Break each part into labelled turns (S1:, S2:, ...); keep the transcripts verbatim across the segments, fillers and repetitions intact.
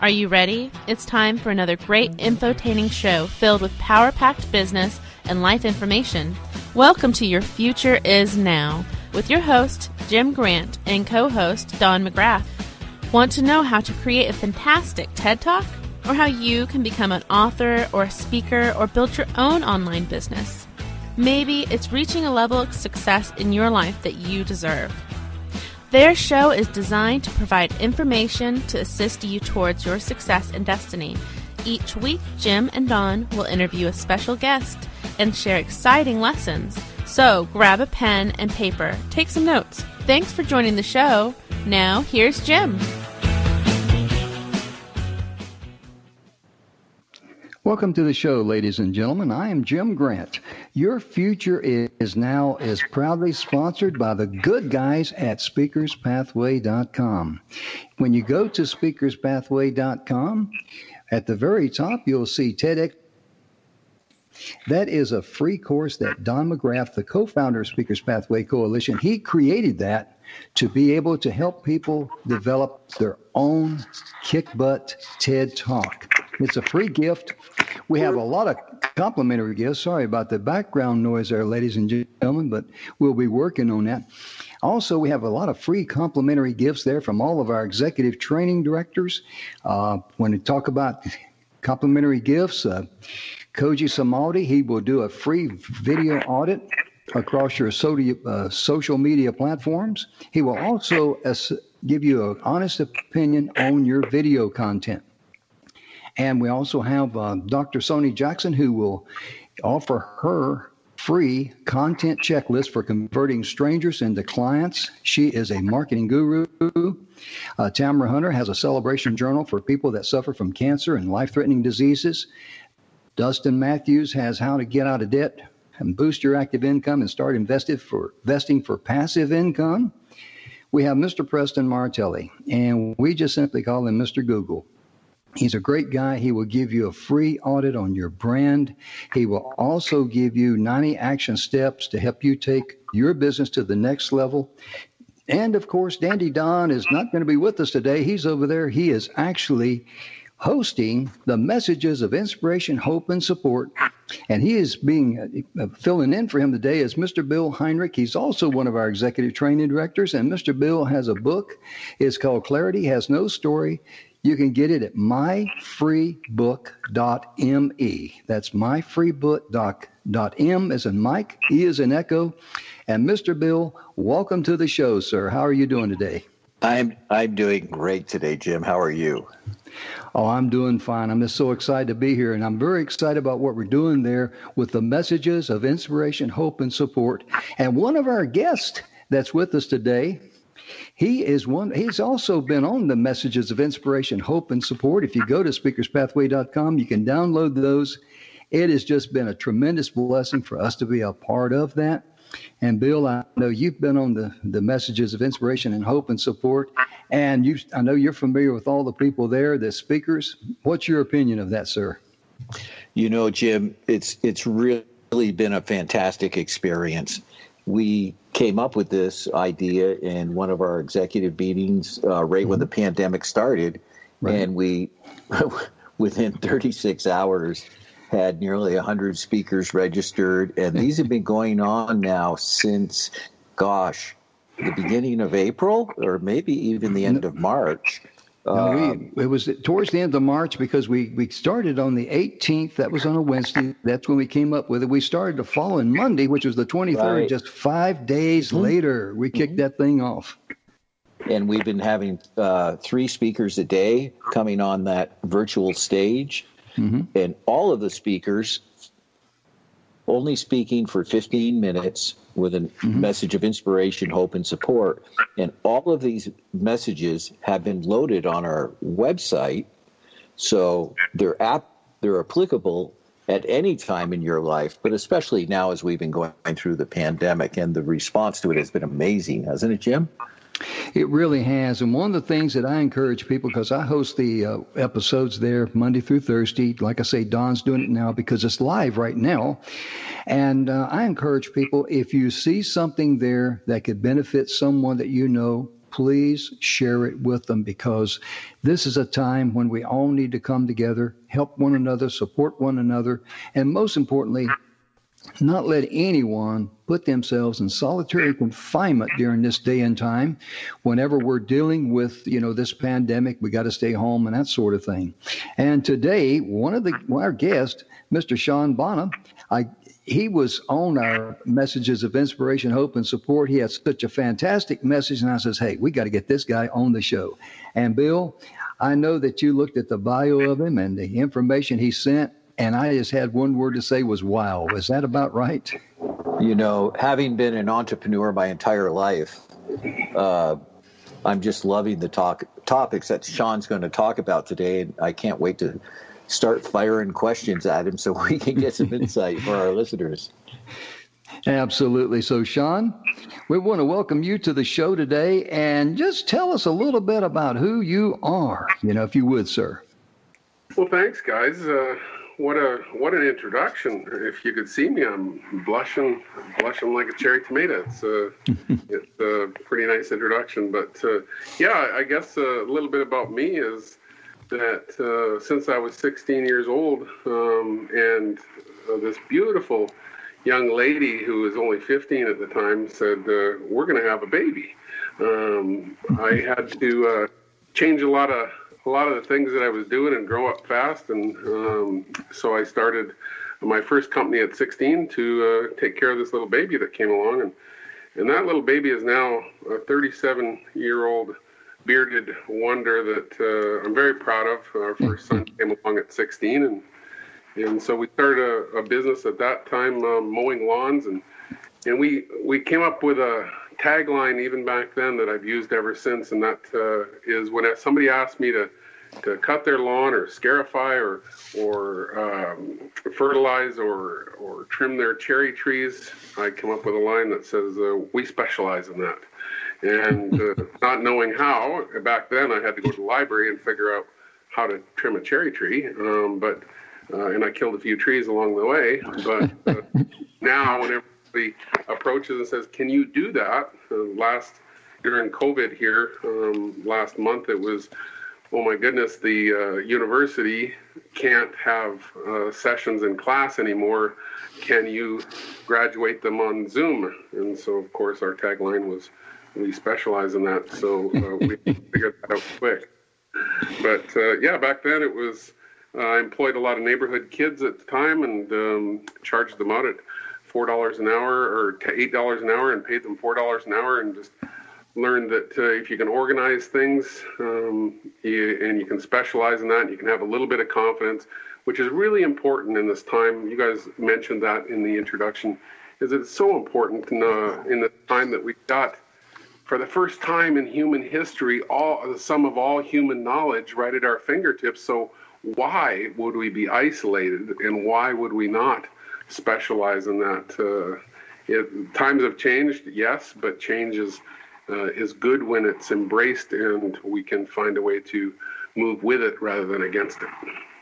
S1: Are you ready? It's time for another great infotaining show filled with power-packed business and life information. Welcome to Your Future Is Now with your host, Jim Grant, and co-host, Don McGrath. Want to know how to create a fantastic TED Talk? Or how you can become an author or a speaker or build your own online business? Maybe it's reaching a level of success in your life that you deserve. Their show is designed to provide information to assist you towards your success and destiny. Each week, Jim and Don will interview a special guest and share exciting lessons. So grab a pen and paper, take some notes. Thanks for joining the show. Now, here's Jim.
S2: Welcome to the show, ladies and gentlemen. I am Jim Grant. Your Future Is Now is proudly sponsored by the good guys at speakers pathway dot com. When you go to speakers pathway dot com, at the very top, you'll see TEDx. That is a free course that Don McGrath, the co-founder of Speakers Pathway Coalition, he created that to be able to help people develop their own kick-butt TED Talk. It's a free gift. We have a lot of complimentary gifts. Sorry about the background noise there, ladies and gentlemen, but we'll be working on that. Also, we have a lot of free complimentary gifts there from all of our executive training directors. Uh, when we talk about complimentary gifts, uh, Koji Samaldi, he will do a free video audit across your so- uh, social media platforms. He will also uh, give you an honest opinion on your video content. And we also have uh, Doctor Sony Jackson, who will offer her free content checklist for converting strangers into clients. She is a marketing guru. Uh, Tamara Hunter has a celebration journal for people that suffer from cancer and life-threatening diseases. Dustin Matthews has how to get out of debt and boost your active income and start invested for investing for passive income. We have Mister Preston Martelli, and we just simply call him Mister Google. He's a great guy. He will give you a free audit on your brand. He will also give you ninety action steps to help you take your business to the next level. And, of course, Dandy Don is not going to be with us today. He's over there. He is actually hosting the Messages of Inspiration, Hope, and Support. And he is being uh, filling in for him today is Mister Bill Heinrich. He's also one of our executive training directors. And Mister Bill has a book. It's called Clarity Has No Story. You can get it at my free book dot me. That's my free book dot m as in Mike, E as in Echo. And Mister Bill, welcome to the show, sir. How are you doing today?
S3: I'm I'm doing great today, Jim. How are you?
S2: Oh, I'm doing fine. I'm just so excited to be here, and I'm very excited about what we're doing there with the Messages of Inspiration, Hope, and Support. And one of our guests that's with us today, He is one. He's also been on the Messages of Inspiration, Hope, and Support. If you go to speakers pathway dot com, you can download those. It has just been a tremendous blessing for us to be a part of that. And Bill, I know you've been on the, the Messages of Inspiration and Hope and Support, and you, I know you're familiar with all the people there, the speakers. What's your opinion of that, sir?
S3: You know, Jim, it's it's really been a fantastic experience. We came up with this idea in one of our executive meetings uh, right mm-hmm. when the pandemic started, right. and we, within thirty-six hours, had nearly one hundred speakers registered, and these have been going on now since, gosh, the beginning of April, or maybe even the end of March.
S2: No,
S3: Um,
S2: we, it was towards the end of March because we, we started on the eighteenth. That was on a Wednesday. That's when we came up with it. We started the following Monday, which was the twenty-third.
S3: Right.
S2: Just five days mm-hmm. later, we kicked mm-hmm. that thing off.
S3: And we've been having uh, three speakers a day coming on that virtual stage. Mm-hmm. And all of the speakers only speaking for fifteen minutes with a mm-hmm. message of inspiration, hope, and support. And all of these messages have been loaded on our website, so they're app they're applicable at any time in your life, but especially now as we've been going through the pandemic, and the response to it has been amazing, hasn't it, Jim?
S2: It really has. And one of the things that I encourage people, because I host the uh, episodes there Monday through Thursday. Like I say, Don's doing it now because it's live right now. And uh, I encourage people, if you see something there that could benefit someone that you know, please share it with them, because this is a time when we all need to come together, help one another, support one another, and most importantly, not let anyone put themselves in solitary confinement during this day and time. Whenever we're dealing with, you know, this pandemic, we got to stay home and that sort of thing. And today, one of the our guests, Mister Sean Bonham, I he was on our messages of inspiration, hope, and support. He had such a fantastic message, and I says, hey, we got to get this guy on the show. And Bill, I know that you looked at the bio of him and the information he sent, and I just had one word to say was wow. Is that about right?
S3: You know, having been an entrepreneur my entire life, uh, I'm just loving the talk topics that Sean's going to talk about today, and I can't wait to start firing questions at him so we can get some insight for our listeners.
S2: Absolutely. So, Sean, we want to welcome you to the show today, and just tell us a little bit about who you are, you know, if you would, sir.
S4: Well, thanks, guys. Uh, what a what an introduction. If you could see me, I'm blushing, blushing like a cherry tomato. It's, uh, it's a pretty nice introduction. But, uh, yeah, I guess a little bit about me is that uh, since I was sixteen years old, um, and uh, this beautiful young lady who was only fifteen at the time said, uh, we're going to have a baby. Um, I had to uh, change a lot of a lot of the things that I was doing and grow up fast. And um, so I started my first company at sixteen to uh, take care of this little baby that came along. And, and that little baby is now a thirty-seven-year-old bearded wonder that uh, I'm very proud of. Our first son came along at sixteen, and and so we started a, a business at that time, um, mowing lawns, and and we we came up with a tagline even back then that I've used ever since, and that uh, is when somebody asked me to to cut their lawn or scarify or or um, fertilize or or trim their cherry trees, I come up with a line that says, uh, we specialize in that. And uh, not knowing how, back then I had to go to the library and figure out how to trim a cherry tree. Um, but uh, and I killed a few trees along the way. But uh, now, whenever somebody approaches and says, "Can you do that?" Uh, last during COVID here, um, last month, it was, oh my goodness, the uh, university can't have uh, sessions in class anymore. Can you graduate them on Zoom? And so, of course, our tagline was, we specialize in that, so uh, we figured that out quick. But uh, yeah, back then it was, uh, I employed a lot of neighborhood kids at the time and um, charged them out at four dollars an hour or eight dollars an hour and paid them four dollars an hour, and just learned that uh, if you can organize things um, you, and you can specialize in that, and you can have a little bit of confidence, which is really important in this time. You guys mentioned that in the introduction, is it's so important in, uh, in the time that we've got, for the first time in human history, all the sum of all human knowledge right at our fingertips. So why would we be isolated, and why would we not specialize in that? Uh, it, times have changed, yes, but change is, uh, is good when it's embraced and we can find a way to move with it rather than against it.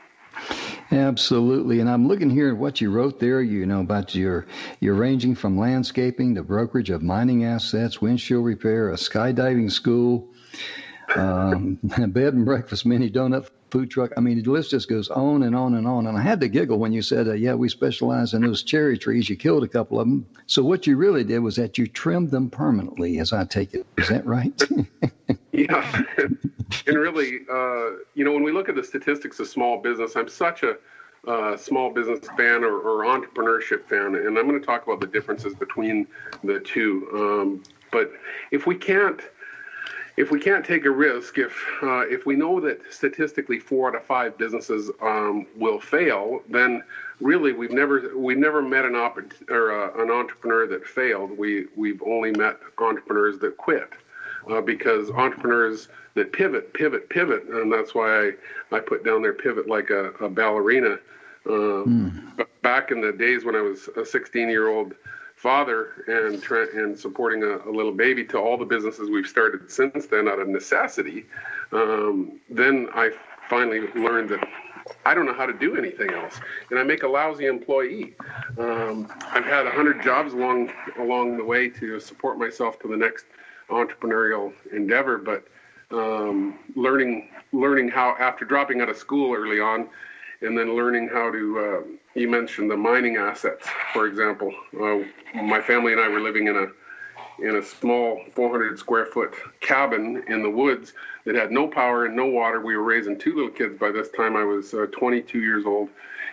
S2: Absolutely. And I'm looking here at what you wrote there, you know, about your, you're ranging from landscaping, the brokerage of mining assets, windshield repair, a skydiving school, um, a bed and breakfast, mini donut, food truck. I mean, the list just goes on and on and on. And I had to giggle when you said, uh, yeah, we specialize in those cherry trees. You killed a couple of them. So what you really did was that you trimmed them permanently, as I take it. Is that right?
S4: Yeah. And really, uh, you know, when we look at the statistics of small business, I'm such a uh, small business fan or, or entrepreneurship fan, and I'm going to talk about the differences between the two. Um, but if we can't, if we can't take a risk, if uh, if we know that statistically four out of five businesses um, will fail, then really we've never we've never met an op- or uh, an entrepreneur that failed. We we've only met entrepreneurs that quit. Uh, because entrepreneurs that pivot, pivot, pivot, and that's why I, I put down there pivot like a, a ballerina. Uh, mm. But back in the days when I was a sixteen-year-old father and tra- and supporting a, a little baby to all the businesses we've started since then out of necessity, um, then I finally learned that I don't know how to do anything else, and I make a lousy employee. Um, I've had one hundred jobs along along the way to support myself to the next entrepreneurial endeavor, but um, learning learning how, after dropping out of school early on, and then learning how to, uh, you mentioned the mining assets, for example. Uh, my family and I were living in a in a small four hundred square foot cabin in the woods that had no power and no water. We were raising two little kids by this time. I was uh, twenty-two years old,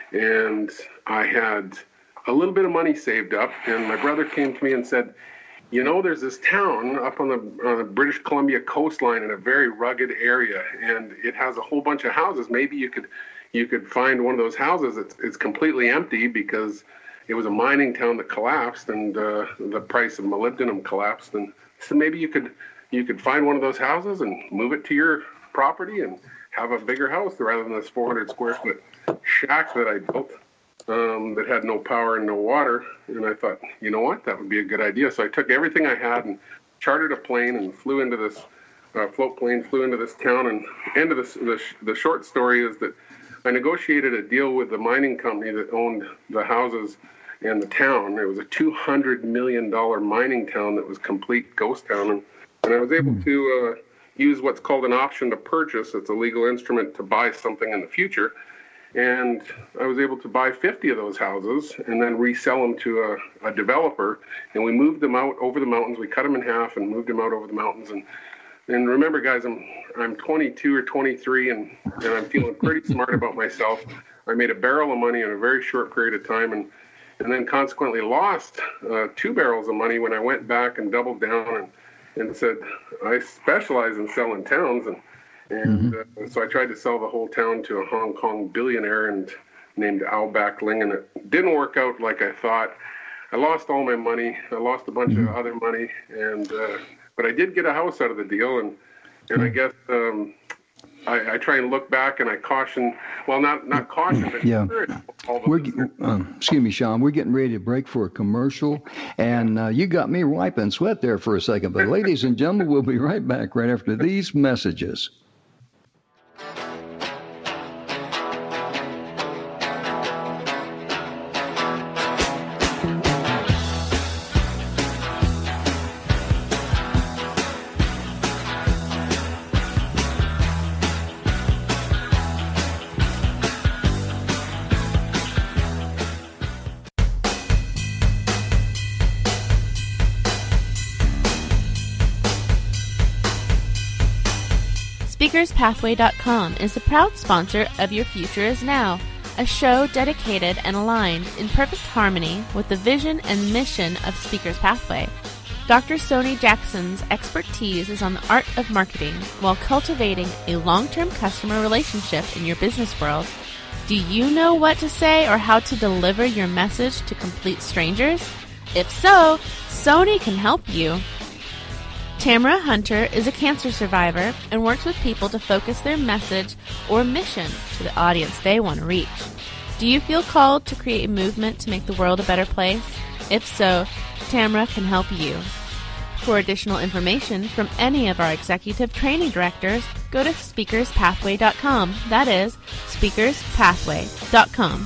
S4: and I had a little bit of money saved up, and my brother came to me and said, you know, there's this town up on the, on the British Columbia coastline in a very rugged area, and it has a whole bunch of houses. Maybe you could you could find one of those houses. It's, it's completely empty because it was a mining town that collapsed, and uh, the price of molybdenum collapsed. And so maybe you could you could find one of those houses and move it to your property and have a bigger house rather than this four hundred square foot shack that I built um, that had no power and no water. And I thought, you know what, that would be a good idea. So I took everything I had and chartered a plane and flew into this uh, float plane, flew into this town. And end of this, the, the short story is that I negotiated a deal with the mining company that owned the houses and the town. It was a two hundred million dollars mining town that was complete ghost town. And, and I was able mm. to uh, use what's called an option to purchase. It's a legal instrument to buy something in the future. And I was able to buy fifty of those houses and then resell them to a, a developer. And we moved them out over the mountains. We cut them in half and moved them out over the mountains. And and remember, guys, I'm I'm twenty-two or twenty-three, and, and I'm feeling pretty smart about myself. I made a barrel of money in a very short period of time, and and then consequently lost uh, two barrels of money when I went back and doubled down and, and said, I specialize in selling towns. And And mm-hmm. uh, so I tried to sell the whole town to a Hong Kong billionaire and named Al Back Ling, and it didn't work out like I thought. I lost all my money. I lost a bunch mm-hmm. of other money, and uh, but I did get a house out of the deal. And and mm-hmm. I guess um, I, I try and look back, and I caution. Well, not not caution, but
S2: yeah.
S4: All
S2: we're, um, excuse me, Sean. We're getting ready to break for a commercial, and uh, you got me wiping sweat there for a second. But ladies and gentlemen, we'll be right back right after these messages.
S1: Speakers Pathway dot com is the proud sponsor of Your Future Is Now, a show dedicated and aligned in perfect harmony with the vision and mission of Speakers Pathway. Doctor Sony Jackson's expertise is on the art of marketing while cultivating a long-term customer relationship in your business world. Do you know what to say or how to deliver your message to complete strangers? If so, Sony can help you. Tamara Hunter is a cancer survivor and works with people to focus their message or mission to the audience they want to reach. Do you feel called to create a movement to make the world a better place? If so, Tamara can help you. For additional information from any of our executive training directors, go to Speakers Pathway dot com. That is, Speakers Pathway dot com.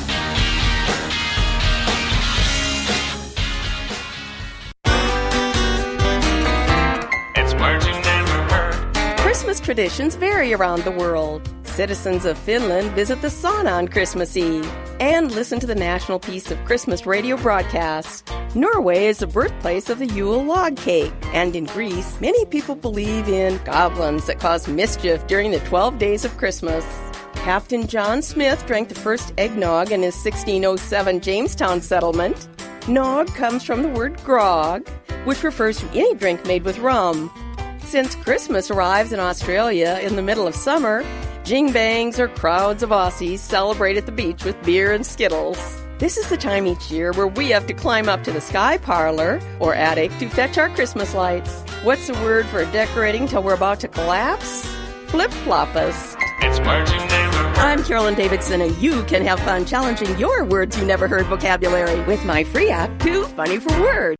S5: Christmas traditions vary around the world. Citizens of Finland visit the sauna on Christmas Eve and listen to the National Piece of Christmas radio broadcast. Norway is the birthplace of the Yule log cake, and in Greece, many people believe in goblins that cause mischief during the twelve days of Christmas. Captain John Smith drank the first eggnog in his sixteen oh seven Jamestown settlement. Nog comes from the word grog, which refers to any drink made with rum. Since Christmas arrives in Australia in the middle of summer, jingbangs or crowds of Aussies celebrate at the beach with beer and Skittles. This is the time each year where we have to climb up to the sky parlor or attic to fetch our Christmas lights. What's the word for decorating till we're about to collapse? Flip-floppus.
S6: It's Marching Day.
S5: I'm Carolyn Davidson, and you can have fun challenging your words you never heard vocabulary with my free app, Too Funny for Words.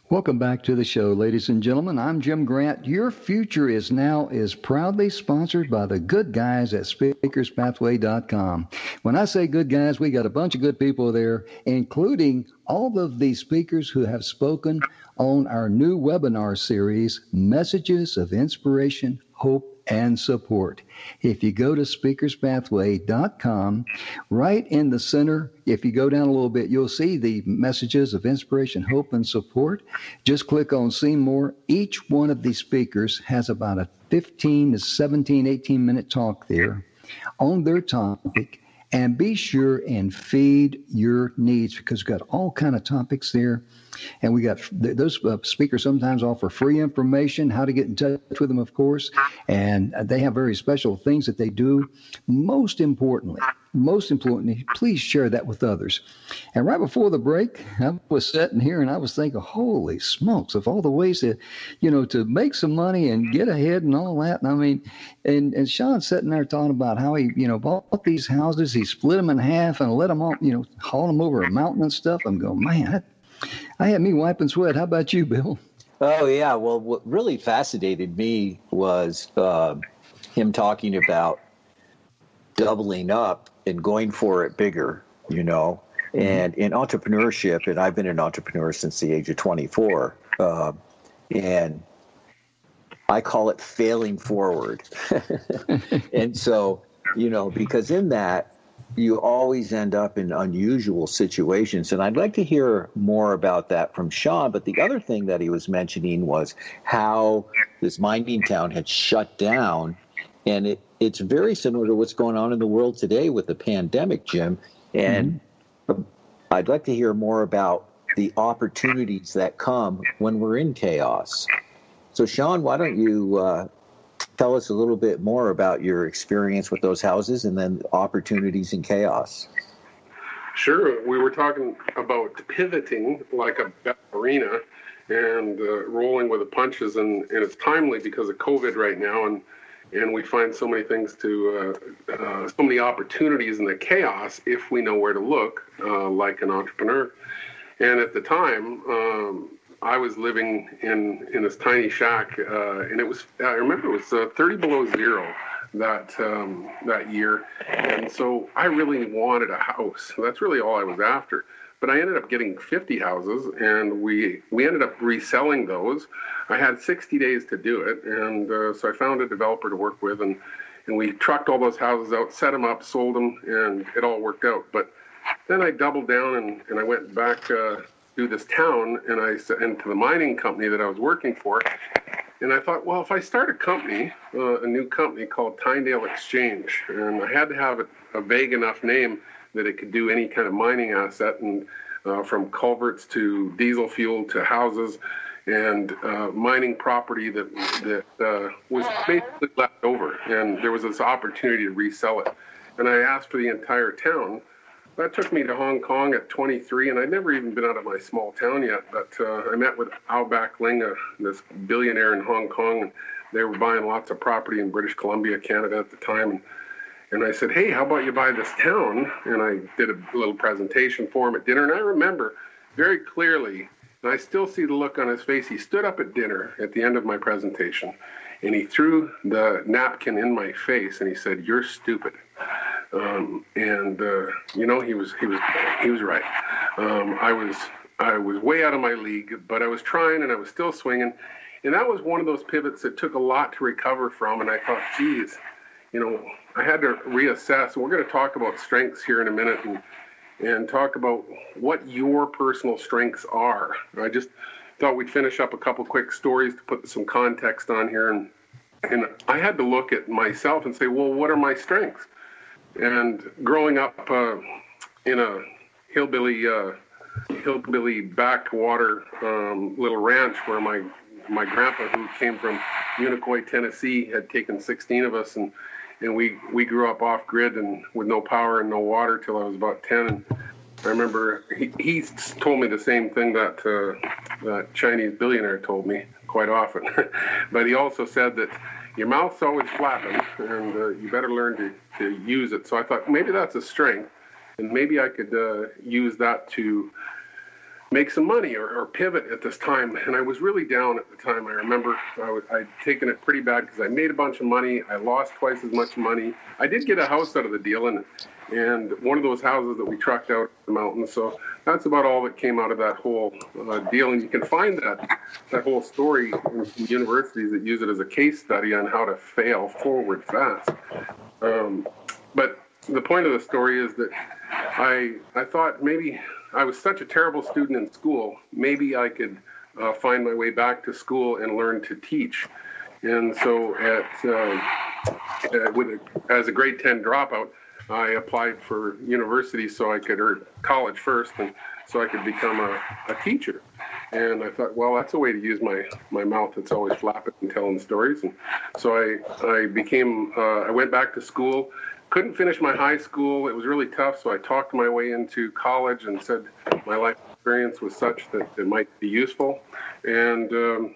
S2: Welcome back to the show, ladies and gentlemen. I'm Jim Grant. Your Future Is Now is proudly sponsored by the good guys at speakers pathway dot com. When I say good guys, we got a bunch of good people there, including all of the speakers who have spoken on our new webinar series, Messages of Inspiration, Hope, and Support. If you go to speakers pathway dot com, right in the center, if you go down a little bit, you'll see the Messages of Inspiration, Hope, and Support. Just click on See More. Each one of these speakers has about a fifteen to seventeen, eighteen minute talk there on their topic. And be sure and feed your needs, because we've got all kind of topics there. And we got those uh, speakers sometimes offer free information, how to get in touch with them, of course. And they have very special things that they do. Most importantly, most importantly, please share that with others. And right before the break, I was sitting here and I was thinking, holy smokes, of all the ways to, you know, to make some money and get ahead and all that. And I mean, and, and Sean's sitting there talking about how he, you know, bought these houses, he split them in half and let them all, you know, haul them over a mountain and stuff. I'm going, man, that, I had me wiping sweat. How about you, Bill?
S3: Oh, yeah. Well, what really fascinated me was uh, him talking about doubling up and going for it bigger, you know. Mm-hmm. And in entrepreneurship, and I've been an entrepreneur since the age of twenty-four, uh, and I call it failing forward. And so, you know, because in that, you always end up in unusual situations. And I'd like to hear more about that from Sean. But the other thing that he was mentioning was how this mining town had shut down. And it, it's very similar to what's going on in the world today with the pandemic, Jim. And mm-hmm. I'd like to hear more about the opportunities that come when we're in chaos. So, Sean, why don't you uh, tell us a little bit more about your experience with those houses and then opportunities in chaos?
S4: Sure. We were talking about pivoting like a ballerina and uh, rolling with the punches, and, and it's timely because of COVID right now, and and we find so many things to, uh, uh, so many opportunities in the chaos if we know where to look, uh, like an entrepreneur. And at the time, um, I was living in, in this tiny shack, uh, and it was, I remember it was uh, thirty below zero that um, that year. And so I really wanted a house. That's really all I was after. But I ended up getting fifty houses, and we, we ended up reselling those. I had sixty days to do it, and uh, so I found a developer to work with, and, and we trucked all those houses out, set them up, sold them, and it all worked out. But then I doubled down, and, and I went back uh, to this town, and I and to the mining company that I was working for, and I thought, well, if I start a company, uh, a new company called Tyndale Exchange, and I had to have a, a vague enough name that it could do any kind of mining asset, and uh, from culverts to diesel fuel to houses, and uh, mining property that that uh, was basically left over, and there was this opportunity to resell it. And I asked for the entire town. That took me to Hong Kong at twenty-three, and I'd never even been out of my small town yet, but uh, I met with Ao Bak Ling, uh, this billionaire in Hong Kong, and they were buying lots of property in British Columbia, Canada at the time, and And I said, hey, how about you buy this town? And I did a little presentation for him at dinner. And I remember very clearly, and I still see the look on his face. He stood up at dinner at the end of my presentation, and he threw the napkin in my face, and he said, you're stupid. Um, and, uh, you know, he was he was, he was right. Um, I was I was way out of my league, but I was trying, and I was still swinging. And that was one of those pivots that took a lot to recover from. And I thought, geez, you know, I had to reassess. And we're going to talk about strengths here in a minute, and and talk about what your personal strengths are. I just thought we'd finish up a couple quick stories to put some context on here. And and I had to look at myself and say, well, what are my strengths? And growing up uh, in a hillbilly uh, hillbilly backwater um, little ranch where my my grandpa, who came from Unicoi, Tennessee, had taken sixteen of us, and and we, we grew up off grid and with no power and no water till I was about ten. And I remember he, he told me the same thing that uh, that Chinese billionaire told me quite often. But he also said that your mouth's always flapping, and uh, you better learn to, to use it. So I thought maybe that's a strength, and maybe I could uh, use that to make some money or, or pivot at this time. And I was really down at the time. I remember I was, I'd taken it pretty bad because I made a bunch of money. I lost twice as much money. I did get a house out of the deal, and and one of those houses that we trucked out the mountains. So that's about all that came out of that whole uh, deal. And you can find that that whole story in some universities that use it as a case study on how to fail forward fast. Um, but the point of the story is that I I thought maybe I was such a terrible student in school, maybe I could uh, find my way back to school and learn to teach. And so at, uh, uh, with a, as a grade ten dropout, I applied for university so I could, or college first, and so I could become a, a teacher. And I thought, well, that's a way to use my, my mouth that's always flapping and telling stories. And so I, I became, uh, I went back to school. Couldn't finish my high school. It was really tough, so I talked my way into college and said my life experience was such that it might be useful. And um,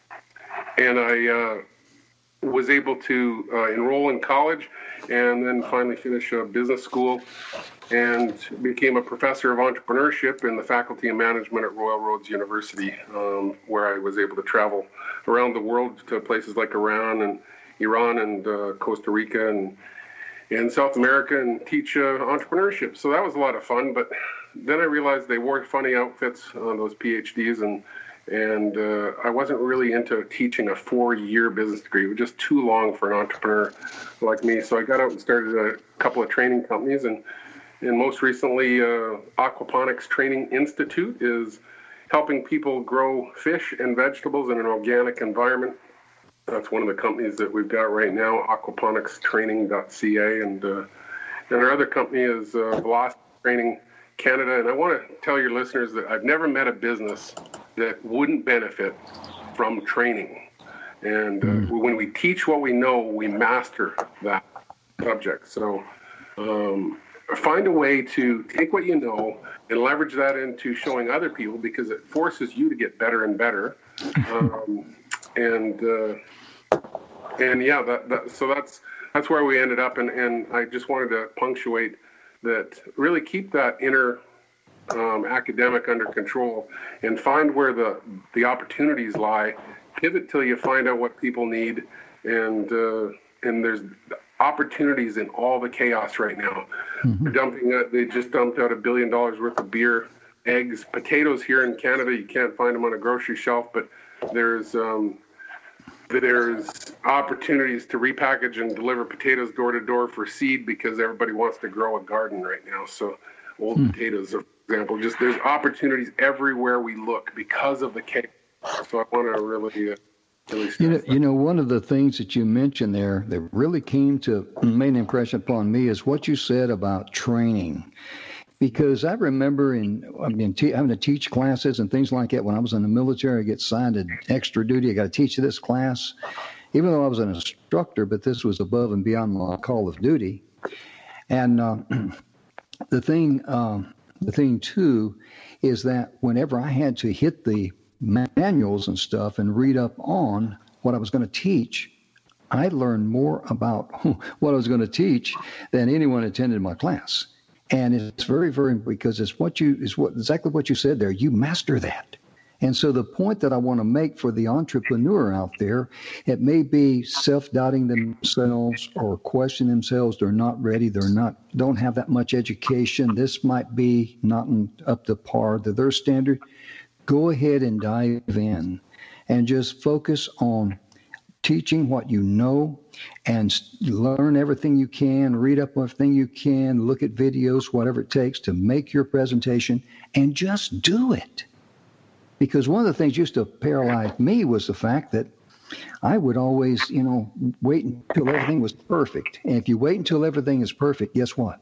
S4: and I uh, was able to uh, enroll in college and then finally finish a business school and became a professor of entrepreneurship in the Faculty of Management at Royal Roads University, um, where I was able to travel around the world to places like Iran and Iran and uh, Costa Rica and in South America and teach uh, entrepreneurship. So that was a lot of fun, but then I realized they wore funny outfits on those PhDs, and and uh, I wasn't really into teaching a four-year business degree. It was just too long for an entrepreneur like me. So I got out and started a couple of training companies, and and most recently uh, Aquaponics Training Institute is helping people grow fish and vegetables in an organic environment. That's one of the companies that we've got right now, aquaponics training dot c a, and uh, and our other company is uh, Velocity Training Canada. And I want to tell your listeners that I've never met a business that wouldn't benefit from training. And uh, mm. when we teach what we know, we master that subject. So um, find a way to take what you know and leverage that into showing other people, because it forces you to get better and better. Um, and uh, and yeah, that, that, so that's that's where we ended up. And, and I just wanted to punctuate that, really keep that inner um, academic under control and find where the, the opportunities lie. Pivot till you find out what people need. And uh, and there's opportunities in all the chaos right now. Mm-hmm. They're dumping, uh, they just dumped out a billion dollars worth of beer, eggs, potatoes here in Canada. You can't find them on a grocery shelf, but there's um, there's opportunities to repackage and deliver potatoes door to door for seed, because everybody wants to grow a garden right now. So old mm. potatoes, for example, just there's opportunities everywhere we look because of the chaos. So I want to really, uh, really
S2: you know, you know, one of the things that you mentioned there that really came to made an impression upon me is what you said about training. Because I remember in I mean, te- having to teach classes and things like that when I was in the military. I get assigned to extra duty. I got to teach this class, even though I was an instructor, but this was above and beyond my call of duty. And uh, the thing, uh, the thing too, is that whenever I had to hit the manuals and stuff and read up on what I was going to teach, I learned more about what I was going to teach than anyone attended my class. And it's very, very, because it's what you, is what exactly what you said there. You master that. And so the point that I want to make for the entrepreneur out there, it may be self-doubting themselves or questioning themselves. They're not ready. They're not, don't have that much education. This might be not up to par to their standard. Go ahead and dive in and just focus on teaching what you know and learn everything you can, read up everything you can, look at videos, whatever it takes to make your presentation, and just do it. Because one of the things used to paralyze me was the fact that I would always, you know, wait until everything was perfect. And if you wait until everything is perfect, guess what?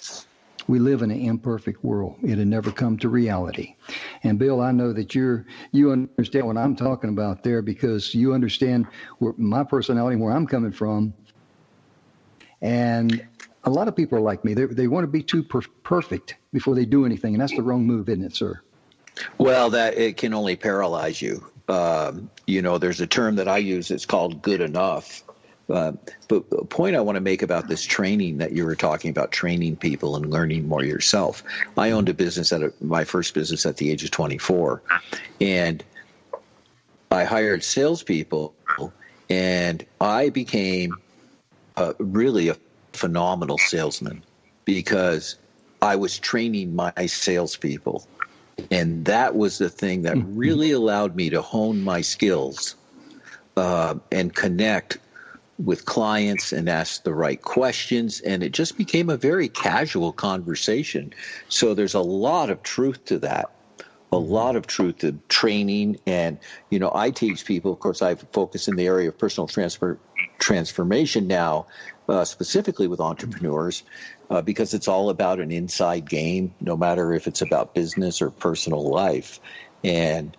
S2: We live in an imperfect world. It'll never come to reality. And Bill, I know that you're you understand what I'm talking about there, because you understand where my personality, where I'm coming from. And a lot of people are like me. They they want to be too per- perfect before they do anything, and that's the wrong move, isn't it, sir?
S3: Well, that it can only paralyze you. Um, you know, there's a term that I use. It's called good enough. Uh, but the point I want to make about this training that you were talking about, training people and learning more yourself. I owned a business at a, my first business at the age of twenty-four, and I hired salespeople, and I became uh, really a phenomenal salesman because I was training my salespeople. And that was the thing that really allowed me to hone my skills uh, and connect with clients and ask the right questions. And it just became a very casual conversation. So there's a lot of truth to that, a lot of truth to training. And, you know, I teach people, of course, I focus in the area of personal transfer, transformation now, uh, specifically with entrepreneurs. Uh, because it's all about an inside game, no matter if it's about business or personal life, and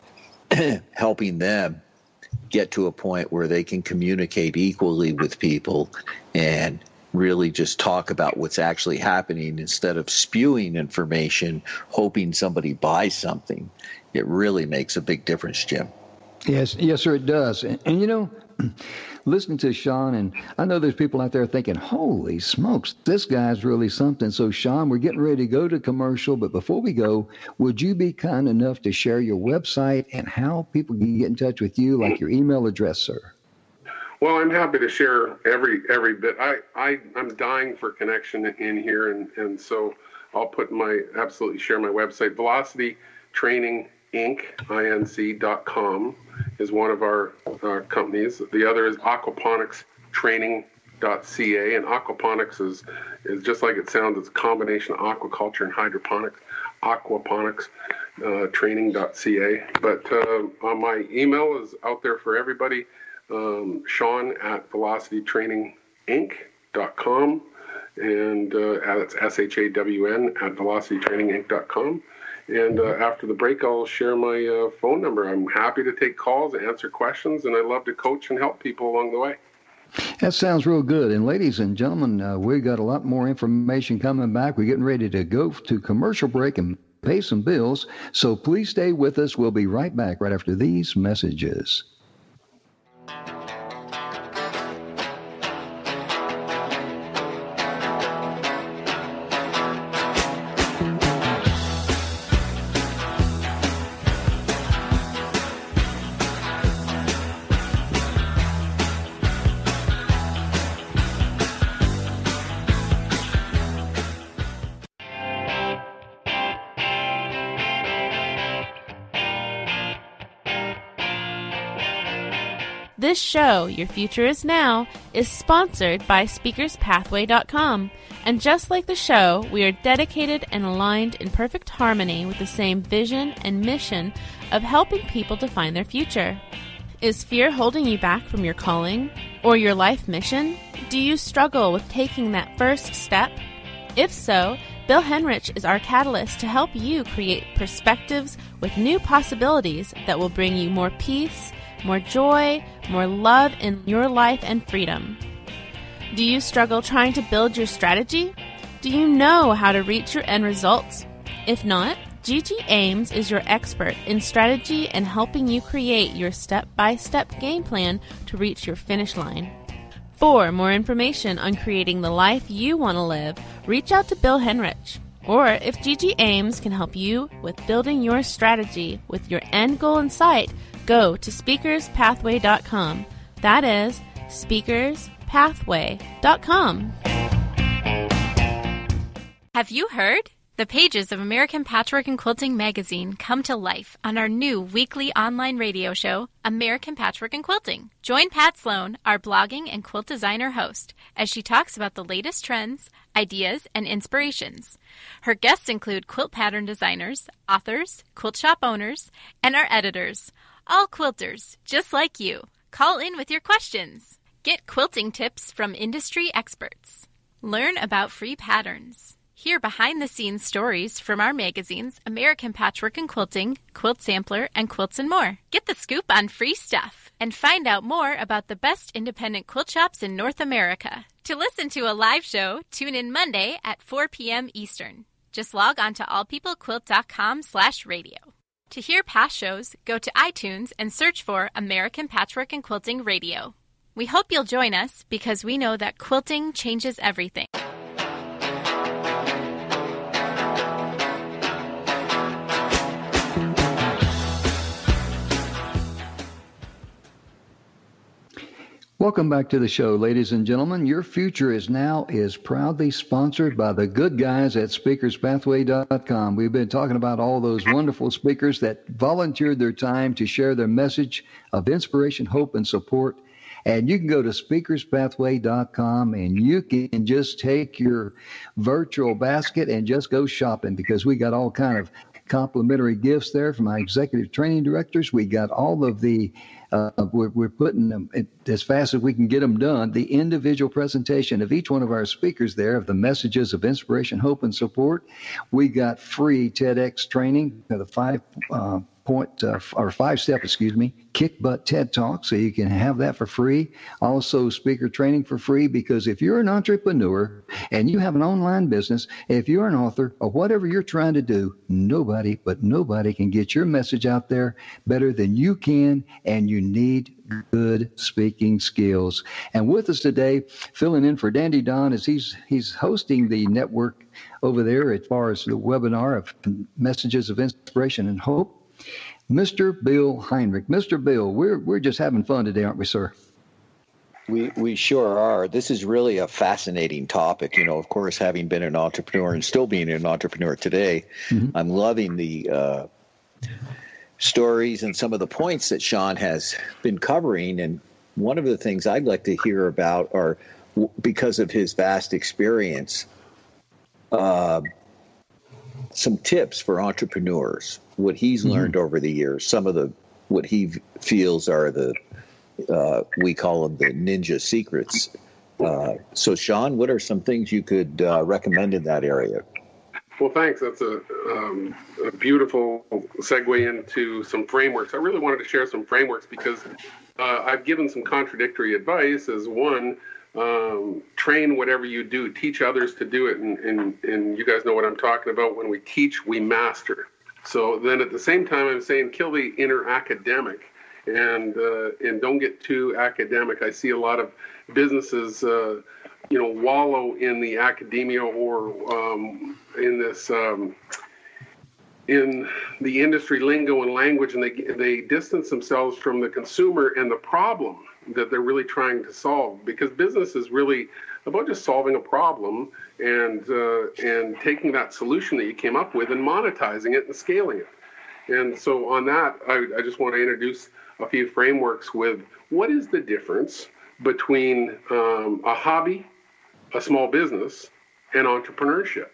S3: helping them get to a point where they can communicate equally with people and really just talk about what's actually happening instead of spewing information, hoping somebody buys something. It really makes a big difference, Jim.
S2: Yes, yes, sir, it does. And, and you know, listening to Sean, and I know there's people out there thinking, holy smokes, this guy's really something. So, Sean, we're getting ready to go to commercial, but before we go, would you be kind enough to share your website and how people can get in touch with you, like your email address, sir?
S4: Well, I'm happy to share every every bit. I, I, I'm dying for connection in here, and, and so I'll put my, absolutely share my website, Velocity Training Inc, I N C dot com is one of our uh, companies. The other is aquaponics training dot c a, and aquaponics is, is just like it sounds. It's a combination of aquaculture and hydroponics, aquaponics uh, training dot c a. But uh, uh, my email is out there for everybody, um, Sean at velocity training inc dot com, and uh, it's S H A W N at velocity training inc dot com. And uh, after the break, I'll share my uh, phone number. I'm happy to take calls, answer questions, and I love to coach and help people along the way.
S2: That sounds real good. And ladies and gentlemen, uh, we got a lot more information coming back. We're getting ready to go to commercial break and pay some bills. So please stay with us. We'll be right back right after these messages.
S1: This show, Your Future Is Now, is sponsored by speakers pathway dot com. And just like the show, we are dedicated and aligned in perfect harmony with the same vision and mission of helping people to find their future. Is fear holding you back from your calling or your life mission? Do you struggle with taking that first step? If so, Bill Henrich is our catalyst to help you create perspectives with new possibilities that will bring you more peace, more joy, more love in your life and freedom. Do you struggle trying to build your strategy? Do you know how to reach your end results? If not, Gigi Ames is your expert in strategy and helping you create your step-by-step game plan to reach your finish line. For more information on creating the life you want to live, reach out to Bill Henrich. Or if Gigi Ames can help you with building your strategy with your end goal in sight, go to speakers pathway dot com. That is speakers pathway dot com.
S6: Have you heard? The pages of American Patchwork and Quilting magazine come to life on our new weekly online radio show, American Patchwork and Quilting. Join Pat Sloan, our blogging and quilt designer host, as she talks about the latest trends, ideas, and inspirations. Her guests include quilt pattern designers, authors, quilt shop owners, and our editors. All quilters, just like you. Call in with your questions. Get quilting tips from industry experts. Learn about free patterns. Hear behind-the-scenes stories from our magazines, American Patchwork and Quilting, Quilt Sampler, and Quilts and More. Get the scoop on free stuff and find out more about the best independent quilt shops in North America. To listen to a live show, tune in Monday at four p.m. Eastern. Just log on to all people quilt dot com slash radio. To hear past shows, go to iTunes and search for American Patchwork and Quilting Radio. We hope you'll join us because we know that quilting changes everything.
S2: Welcome back to the show, ladies and gentlemen. Your Future Is Now is proudly sponsored by the good guys at speakers pathway dot com. We've been talking about all those wonderful speakers that volunteered their time to share their message of inspiration, hope, and support. And you can go to speakers pathway dot com and you can just take your virtual basket and just go shopping, because we got all kind of complimentary gifts there from my executive training directors. We got all of the Uh, we're, we're putting them as fast as we can get them done. The individual presentation of each one of our speakers there of the messages of inspiration, hope, and support. We got free TEDx training, the five uh, point uh, or five step, excuse me, kick butt TED Talk, so you can have that for free. Also, speaker training for free, because if you're an entrepreneur and you have an online business, if you're an author or whatever you're trying to do, nobody but nobody can get your message out there better than you can, and you need good speaking skills. And with us today, filling in for Dandy Don, as he's he's hosting the network over there as far as the webinar of messages of inspiration and hope, Mister Bill Heinrich. Mister Bill, we're we're just having fun today, aren't we, sir?
S3: We we sure are. This is really a fascinating topic. You know, of course, having been an entrepreneur and still being an entrepreneur today, mm-hmm. I'm loving the uh, stories and some of the points that Sean has been covering. And one of the things I'd like to hear about are, because of his vast experience, uh, some tips for entrepreneurs, what he's mm-hmm. learned over the years, some of the what he feels are the, uh, we call them the ninja secrets. Uh, so, Sean, what are some things you could uh, recommend in that area?
S4: Well, thanks. That's a, um, a beautiful segue into some frameworks. I really wanted to share some frameworks because uh, I've given some contradictory advice. As one, um, train whatever you do, teach others to do it. And, and, and you guys know what I'm talking about. When we teach, we master. So then at the same time, I'm saying kill the inner academic and, uh, and don't get too academic. I see a lot of businesses uh, you know, wallow in the academia or um, in this, um, in the industry lingo and language, and they they distance themselves from the consumer and the problem that they're really trying to solve. Because business is really about just solving a problem and uh, and taking that solution that you came up with and monetizing it and scaling it. And so on that, I, I just want to introduce a few frameworks with what is the difference between um, a hobby, a small business, and entrepreneurship.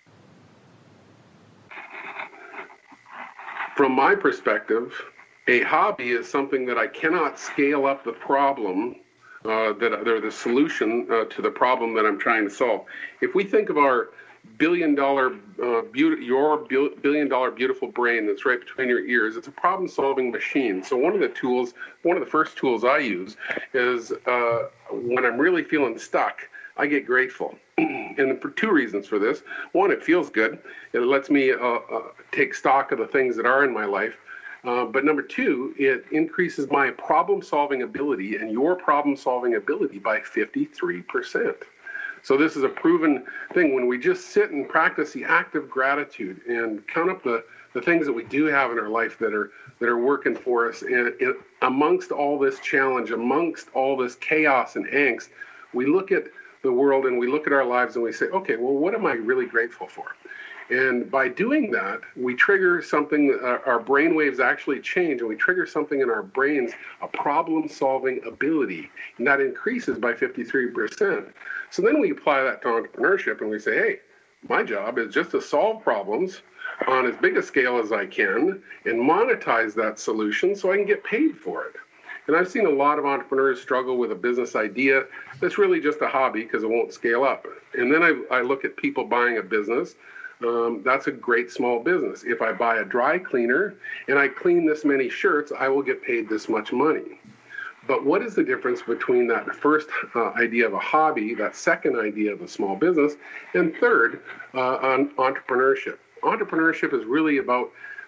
S4: From my perspective, a hobby is something that I cannot scale up the problem, uh, that they're the solution uh, to the problem that I'm trying to solve. If we think of our billion dollar, uh, be- your billion dollar beautiful brain that's right between your ears, it's a problem solving machine. So one of the tools, one of the first tools I use is uh, when I'm really feeling stuck, I get grateful. And for two reasons for this. One, it feels good. It lets me uh, uh, take stock of the things that are in my life. Uh, but number two, it increases my problem-solving ability and your problem-solving ability by fifty-three percent. So this is a proven thing. When we just sit and practice the act of gratitude and count up the, the things that we do have in our life that are that are working for us, and it, amongst all this challenge, amongst all this chaos and angst, we look at the world and we look at our lives and we say, okay, well, what am I really grateful for? And by doing that, we trigger something, uh, our brain waves actually change, and we trigger something in our brains, a problem-solving ability, and that increases by fifty-three percent. So then we apply that to entrepreneurship and we say, hey, my job is just to solve problems on as big a scale as I can and monetize that solution so I can get paid for it. And I've seen a lot of entrepreneurs struggle with a business idea that's really just a hobby because it won't scale up. And then I, I look at people buying a business. Um, that's a great small business. If I buy a dry cleaner and I clean this many shirts, I will get paid this much money. But what is the difference between that first uh, idea of a hobby, that second idea of a small business, and third, uh, on entrepreneurship? Entrepreneurship is really about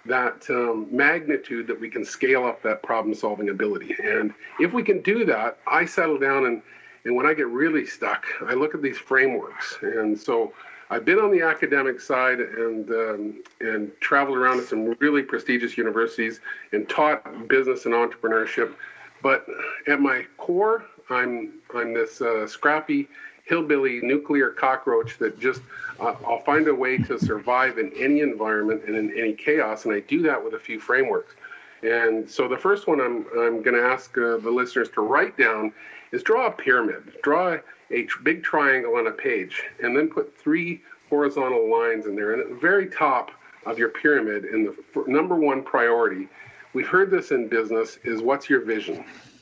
S4: that um, magnitude that we can scale up that problem-solving ability. And if we can do that, I settle down and, and when I get really stuck, I look at these frameworks. And so I've been on the academic side and um, and traveled around to some really prestigious universities and taught business and entrepreneurship. But at my core, I'm I'm this uh, scrappy hillbilly nuclear cockroach that just uh, I'll find a way to survive in any environment and in any chaos, and I do that with a few frameworks. And so the first one I'm I'm going to ask uh, the listeners to write down is draw a pyramid, draw a, a tr- big triangle on a page, and then put three horizontal lines in there. And at the very top of your pyramid, in the f- number one priority, we've heard this in business, is what's your vision?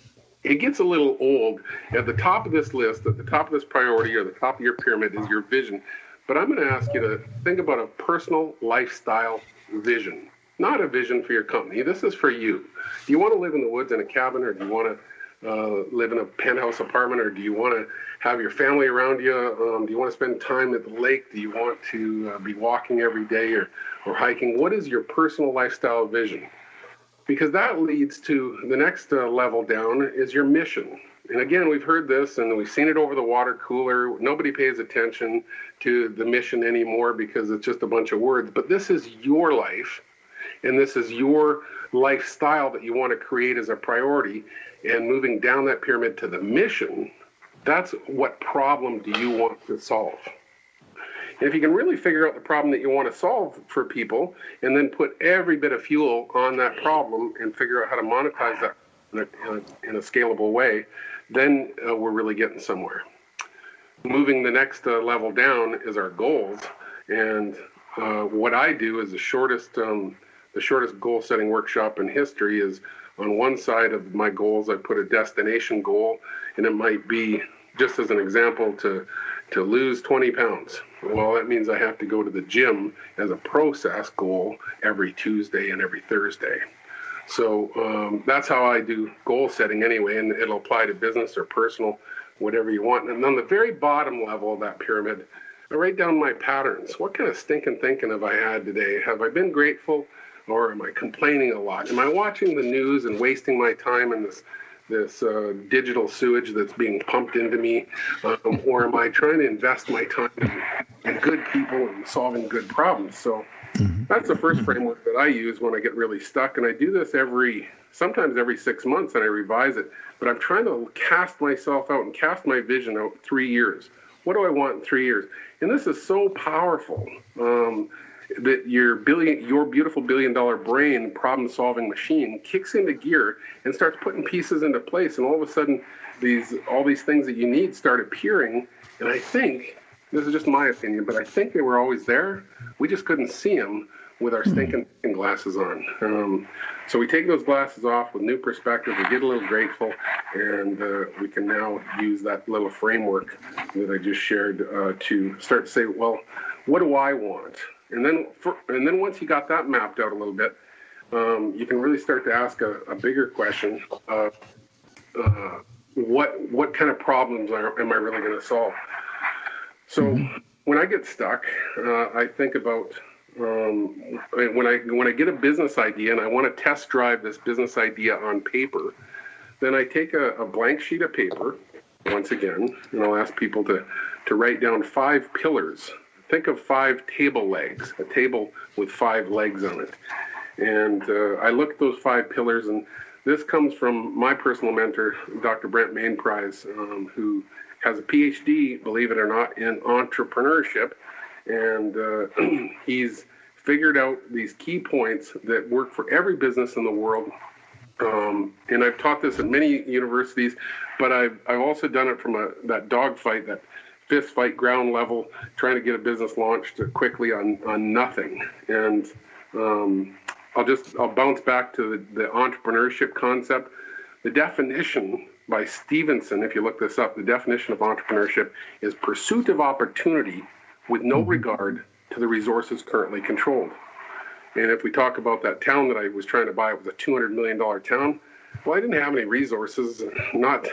S4: It gets a little old. At the top of this list, at the top of this priority, or the top of your pyramid is your vision. But I'm going to ask you to think about a personal lifestyle vision, not a vision for your company. This is for you. Do you want to live in the woods in a cabin, or do you want to uh, live in a penthouse apartment, or do you want to have your family around you? Um, do you want to spend time at the lake? Do you want to uh, be walking every day or, or hiking? What is your personal lifestyle vision? Because that leads to the next uh, level down is your mission. And again, we've heard this and we've seen it over the water cooler. Nobody pays attention to the mission anymore because it's just a bunch of words. But this is your life, and this is your lifestyle that you want to create as a priority. And moving down that pyramid to the mission, that's what problem do you want to solve? And if you can really figure out the problem that you want to solve for people and then put every bit of fuel on that problem and figure out how to monetize that in a, in a, in a scalable way, then uh, we're really getting somewhere. Moving the next uh, level down is our goals. And uh, what I do is the shortest, um, the shortest goal setting workshop in history is on one side of my goals, I put a destination goal, and it might be, just as an example, to to lose twenty pounds. Well, that means I have to go to the gym as a process goal every Tuesday and every Thursday. So um, that's how I do goal setting anyway, and it'll apply to business or personal, whatever you want. And on the very bottom level of that pyramid, I write down my patterns. What kind of stinking thinking have I had today? Have I been grateful, or am I complaining a lot? Am I watching the news and wasting my time in this this uh, digital sewage that's being pumped into me, um, or am I trying to invest my time in, in good people and solving good problems? So mm-hmm. that's the first framework that I use when I get really stuck, and I do this every, sometimes every six months, and I revise it, but I'm trying to cast myself out and cast my vision out three years. What do I want in three years? And this is so powerful. Um, that your billion, your beautiful billion dollar brain problem solving machine kicks into gear and starts putting pieces into place. And all of a sudden, these, all these things that you need start appearing. And I think, this is just my opinion, but I think they were always there. We just couldn't see them with our stinking glasses on. Um, so we take those glasses off with new perspective. We get a little grateful, and uh, we can now use that little framework that I just shared uh, to start to say, well, what do I want? And then, for, and then once you got that mapped out a little bit, um, you can really start to ask a, a bigger question: uh, uh, what what kind of problems are, am I really going to solve? So mm-hmm. when I get stuck, uh, I think about um, when I when I get a business idea and I want to test drive this business idea on paper, then I take a, a blank sheet of paper once again, and I'll ask people to to write down five pillars. Think of five table legs, a table with five legs on it. And uh, I look at those five pillars, and this comes from my personal mentor, Doctor Brent Mainprize, um, who has a P H D, believe it or not, in entrepreneurship. And uh, he's figured out these key points that work for every business in the world. Um, and I've taught this at many universities, but I've, I've also done it from a, that dogfight, that fist fight ground level, trying to get a business launched quickly on, on nothing. And um, I'll just, I'll bounce back to the, the entrepreneurship concept. The definition by Stevenson, if you look this up, the definition of entrepreneurship is pursuit of opportunity with no regard to the resources currently controlled. And if we talk about that town that I was trying to buy, it was a two hundred million dollars town. Well, I didn't have any resources, not,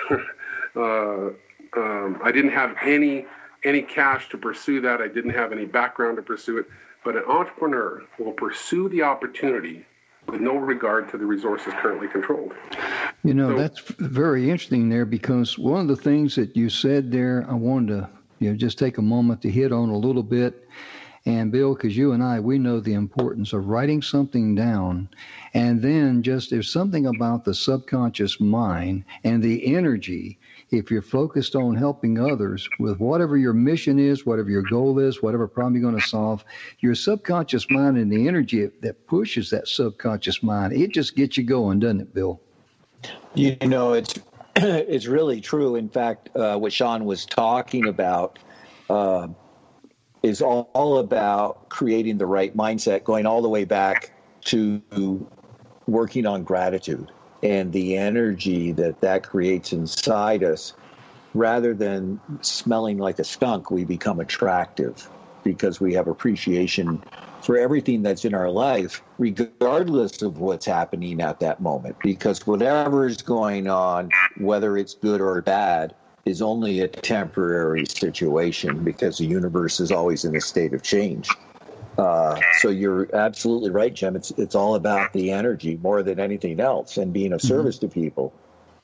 S4: uh, Um, I didn't have any any cash to pursue that. I didn't have any background to pursue it. but an entrepreneur will pursue the opportunity with no regard to the resources currently controlled.
S2: You know,
S4: so,
S2: that's very interesting there, because one of the things that you said there, I wanted to you know just take a moment to hit on a little bit. And Bill, because you and I, we know the importance of writing something down. And then just there's something about the subconscious mind and the energy. If you're focused on helping others with whatever your mission is, whatever your goal is, whatever problem you're going to solve, your subconscious mind and the energy that pushes that subconscious mind, it just gets you going, doesn't it, Bill?
S3: You know, it's it's really true. In fact, uh, what Sean was talking about uh, is all, all about creating the right mindset, going all the way back to working on gratitude and the energy that that creates inside us. Rather than smelling like a skunk, we become attractive because we have appreciation for everything that's in our life, regardless of what's happening at that moment. Because whatever is going on, whether it's good or bad, is only a temporary situation, because the universe is always in a state of change. Uh, so you're absolutely right, Jim. It's it's all about the energy more than anything else, and being of service mm-hmm. to people.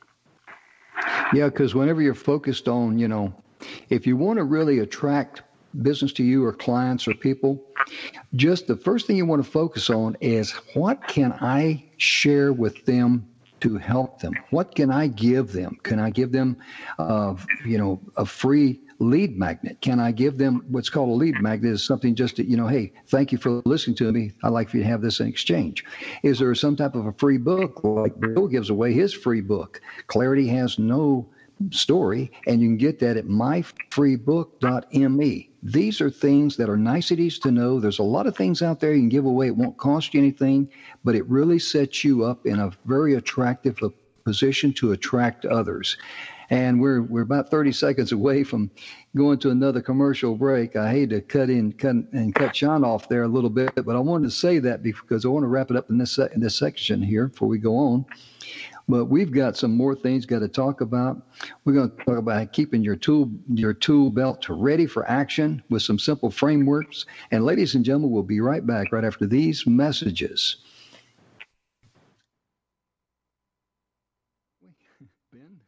S2: Yeah, because whenever you're focused on, you know, if you want to really attract business to you or clients or people, just the first thing you want to focus on is, what can I share with them to help them? What can I give them? Can I give them, uh, you know, a free lead magnet? Can I give them what's called a lead magnet? Is something just to, you know, hey, thank you for listening to me. I'd like for you to have this in exchange. Is there some type of a free book? Like Bill gives away his free book. Clarity Has No Story, and you can get that at my free book dot m e. These are things that are niceties to know. There's a lot of things out there you can give away. It won't cost you anything, but it really sets you up in a very attractive position to attract others. And we're we're about thirty seconds away from going to another commercial break. I hate to cut in cut, and cut Sean off there a little bit, but I wanted to say that because I want to wrap it up in this in this section here before we go on. But we've got some more things got to talk about. We're going to talk about keeping your tool your tool belt ready for action with some simple frameworks. And ladies and gentlemen, we'll be right back right after these messages. Ben?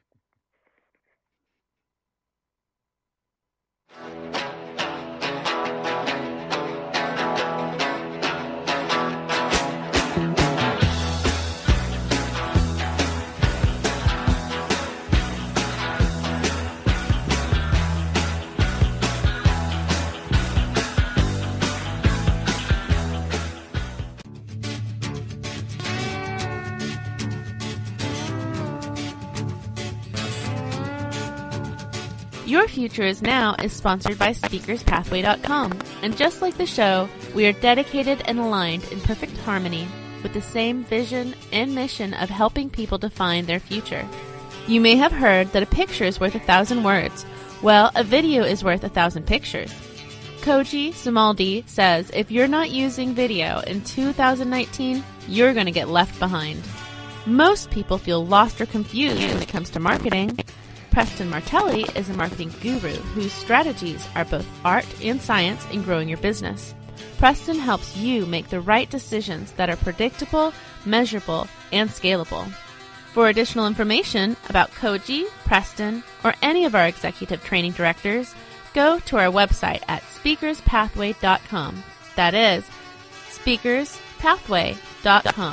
S1: Your Future Is Now is sponsored by Speakers Pathway dot com, and just like the show, we are dedicated and aligned in perfect harmony with the same vision and mission of helping people define their future. You may have heard that a picture is worth a thousand words. Well, a video is worth a thousand pictures. Koji Sumaldi says if you're not using video in two thousand nineteen, you're going to get left behind. Most people feel lost or confused when it comes to marketing. Preston Martelli is a marketing guru whose strategies are both art and science in growing your business. Preston helps you make the right decisions that are predictable, measurable, and scalable. For additional information about Koji, Preston, or any of our executive training directors, go to our website at speakers pathway dot com. That is speakers pathway dot com.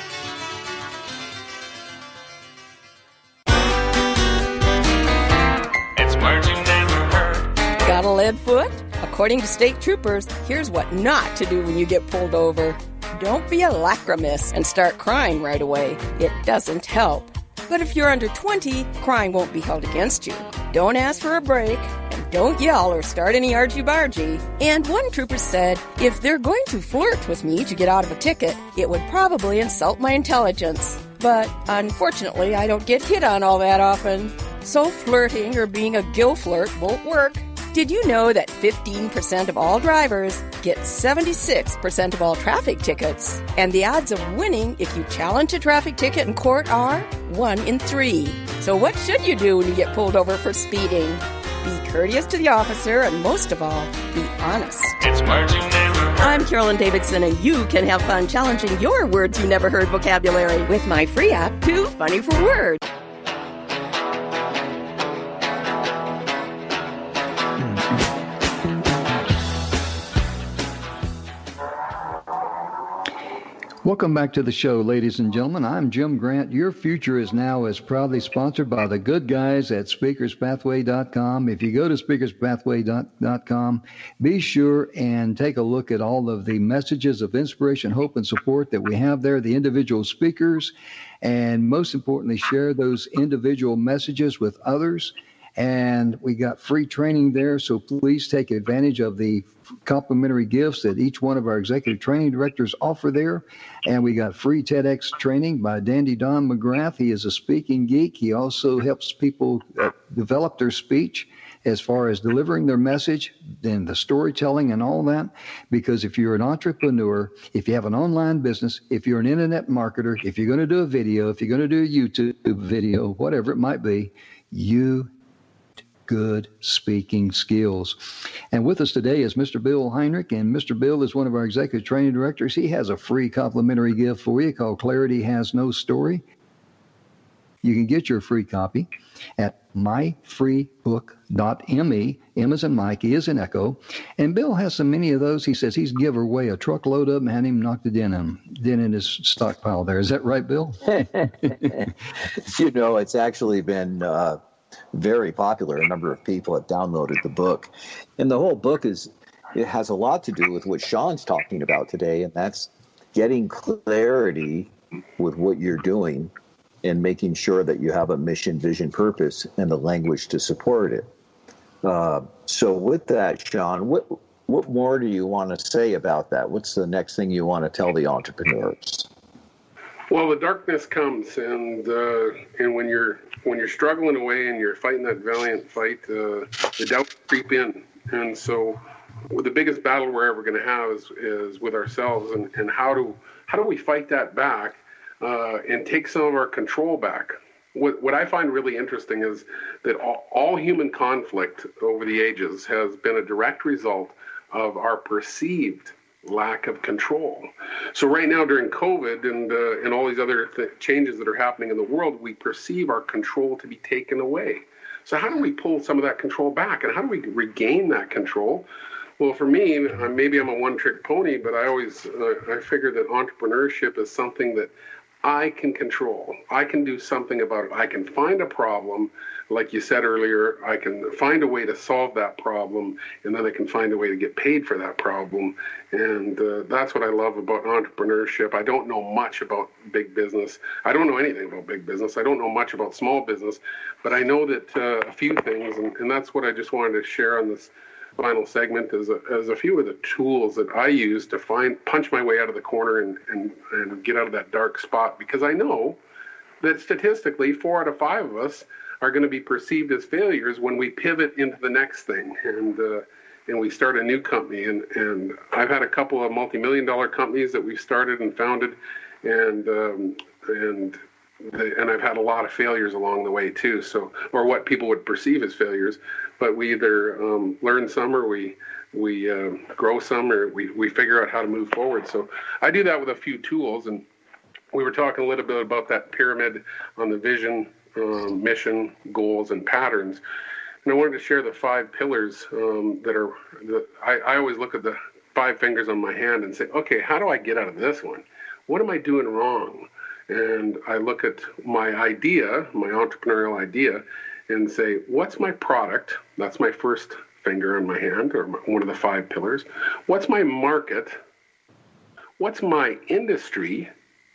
S5: Got a lead foot? According to state troopers, here's what not to do when you get pulled over. Don't be a lachrymous and start crying right away. It doesn't help. But if you're under twenty, crying won't be held against you. Don't ask for a break, and don't yell or start any argy-bargy. And one trooper said, if they're going to flirt with me to get out of a ticket, it would probably insult my intelligence. But unfortunately, I don't get hit on all that often. So flirting or being a gill flirt won't work. Did you know that fifteen percent of all drivers get seventy-six percent of all traffic tickets? And the odds of winning if you challenge a traffic ticket in court are one in three. So what should you do when you get pulled over for speeding? Be courteous to the officer, and most of all, be honest.
S7: It's words you never heard.
S5: I'm Carolyn Davidson, and you can have fun challenging your words you never heard vocabulary with my free app, Too Funny for Words.
S2: Welcome back to the show, ladies and gentlemen. I'm Jim Grant. Your Future is Now is proudly sponsored by the good guys at speakers pathway dot com. If you go to speakers pathway dot com, be sure and take a look at all of the messages of inspiration, hope, and support that we have there, the individual speakers, and most importantly, share those individual messages with others. And we got free training there, so please take advantage of the complimentary gifts that each one of our executive training directors offer there. And we got free TEDx training by Dandy Don McGrath. He is a speaking geek. He also helps people uh, develop their speech as far as delivering their message and the storytelling and all that. Because if you're an entrepreneur, if you have an online business, if you're an internet marketer, if you're going to do a video, if you're going to do a YouTube video, whatever it might be, you good speaking skills. And with us today is Mister Bill Heinrich, and Mister Bill is one of our executive training directors. He has a free complimentary gift for you called Clarity Has No Story. You can get your free copy at my free book dot me. M as in Mike, E as in Echo. And Bill has so many of those, he says he's given away a truckload of them and hadn't even knocked it in him, in, in his stockpile there. Is that right, Bill?
S3: You know, it's actually been uh, very popular. A number of people have downloaded the book. And the whole book is, it has a lot to do with what Sean's talking about today, and that's getting clarity with what you're doing and making sure that you have a mission, vision, purpose, and the language to support it. Uh, so with that, Sean, what what more do you want to say about that? What's the next thing you want to tell the entrepreneurs?
S4: Well, the darkness comes, and uh, and when you're when you're struggling away and you're fighting that valiant fight, uh, the doubts creep in, and so the biggest battle we're ever going to have is, is with ourselves, and, and how do how do we fight that back uh, and take some of our control back? What what I find really interesting is that all, all human conflict over the ages has been a direct result of our perceived lack of control. So right now during COVID and uh, and all these other th- changes that are happening in the world, we perceive our control to be taken away. So how do we pull some of that control back, and how do we regain that control? Well, for me, maybe I'm a one-trick pony, but I always uh, I figure that entrepreneurship is something that I can control. I can do something about it. I can find a problem, like you said earlier. I can find a way to solve that problem, and then I can find a way to get paid for that problem. And uh, that's what I love about entrepreneurship. I don't know much about big business. I don't know anything about big business. I don't know much about small business, but I know that uh, a few things, and, and that's what I just wanted to share on this final segment is a, is a few of the tools that I use to find punch my way out of the corner and, and, and get out of that dark spot, because I know that statistically four out of five of us are going to be perceived as failures when we pivot into the next thing and uh, and we start a new company. And, and I've had a couple of multi-million dollar companies that we've started and founded, and um, and the, and I've had a lot of failures along the way too. So, or what people would perceive as failures, but we either um, learn some, or we we uh, grow some, or we we figure out how to move forward. So I do that with a few tools, and we were talking a little bit about that pyramid on the vision, um, mission, goals, and patterns. And I wanted to share the five pillars um, that are. The, I, I always look at the five fingers on my hand and say, okay, how do I get out of this one? What am I doing wrong? And I look at my idea, my entrepreneurial idea, and say, what's my product? That's my first finger on my hand, or my, one of the five pillars. What's my market? What's my industry?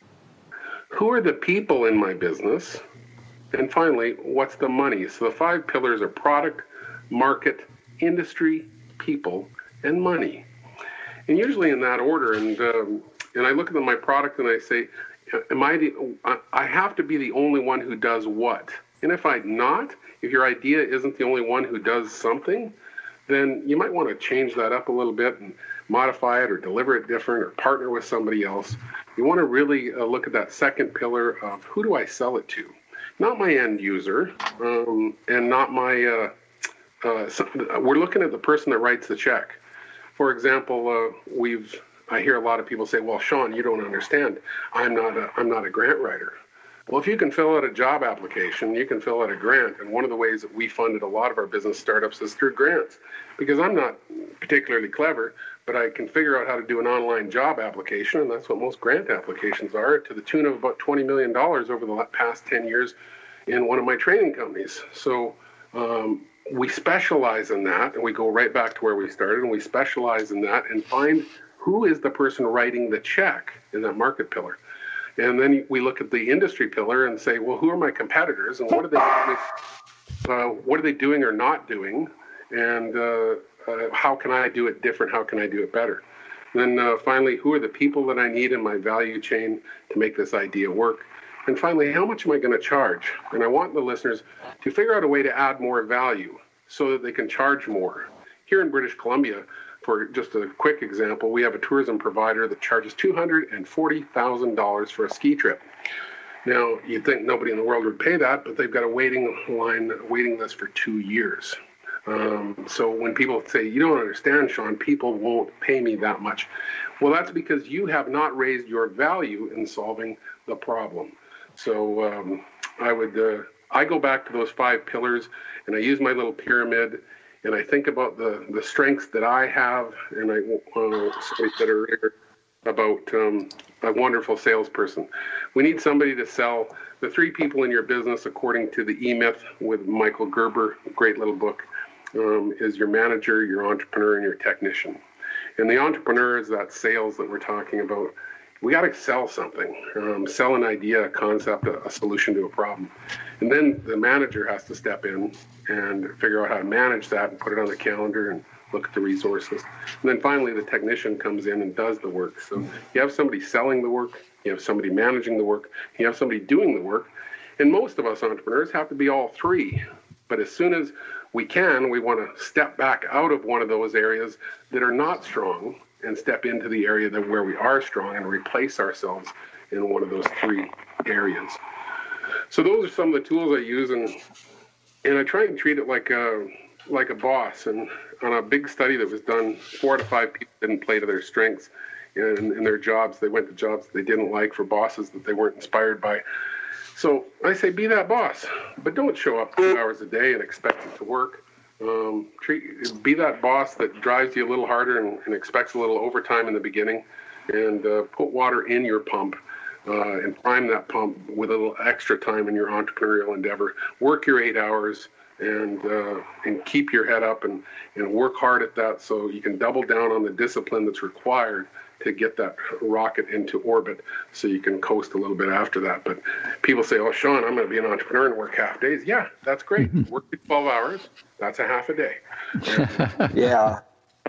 S4: Who are the people in my business? And finally, what's the money? So the five pillars are product, market, industry, people, and money. And usually in that order. And um, and I look at my product and I say, am I the, I have to be the only one who does what? And if I'm not, if your idea isn't the only one who does something, then you might want to change that up a little bit and modify it or deliver it different or partner with somebody else. You want to really uh, look at that second pillar of who do I sell it to? Not my end user, um, and not my uh, uh, some, we're looking at the person that writes the check. For example, uh, we've I hear a lot of people say, "Well, Sean, you don't understand. I'm not a I'm not a grant writer." Well, if you can fill out a job application, you can fill out a grant. And one of the ways that we funded a lot of our business startups is through grants, because I'm not particularly clever, but I can figure out how to do an online job application, and that's what most grant applications are, to the tune of about twenty million dollars over the past ten years in one of my training companies. So um, we specialize in that, and we go right back to where we started, and we specialize in that and find who is the person writing the check in that market pillar. And then we look at the industry pillar and say, well, who are my competitors, and what are they, uh, what are they doing or not doing, and uh, uh, how can I do it different? How can I do it better? And then uh, finally, who are the people that I need in my value chain to make this idea work? And finally, how much am I going to charge? And I want the listeners to figure out a way to add more value so that they can charge more. Here in British Columbia, for just a quick example, we have a tourism provider that charges two hundred forty thousand dollars for a ski trip. Now, you'd think nobody in the world would pay that, but they've got a waiting line, waiting list for two years. Um, so when people say, you don't understand, Sean, people won't pay me that much. Well, that's because you have not raised your value in solving the problem. So um, I would, uh, I go back to those five pillars, and I use my little pyramid, and I think about the, the strengths that I have, and I uh, somebody said earlier about um, a wonderful salesperson. We need somebody to sell the three people in your business, according to the E-Myth with Michael Gerber, great little book, um, is your manager, your entrepreneur, and your technician. And the entrepreneur is that sales that we're talking about. We got to sell something, um, sell an idea, a concept, a, a solution to a problem. And then the manager has to step in and figure out how to manage that and put it on the calendar and look at the resources. And then finally, the technician comes in and does the work. So you have somebody selling the work, you have somebody managing the work, you have somebody doing the work. And most of us entrepreneurs have to be all three. But as soon as we can, we want to step back out of one of those areas that are not strong and step into the area that where we are strong and replace ourselves in one of those three areas. So those are some of the tools I use, and and I try and treat it like a like a boss. And on a big study that was done, four out of five people didn't play to their strengths in, in their jobs. They went to jobs that they didn't like for bosses that they weren't inspired by. So I say, be that boss, but don't show up two hours a day and expect it to work. Um, treat, be that boss that drives you a little harder and, and expects a little overtime in the beginning, and uh, put water in your pump uh, and prime that pump with a little extra time in your entrepreneurial endeavor. Work your eight hours and uh, and keep your head up and, and work hard at that so you can double down on the discipline that's required to get that rocket into orbit so you can coast a little bit after that. But people say, oh, Sean, I'm going to be an entrepreneur and work half days. Yeah, that's great. Work twelve hours. That's a half a day.
S3: Yeah.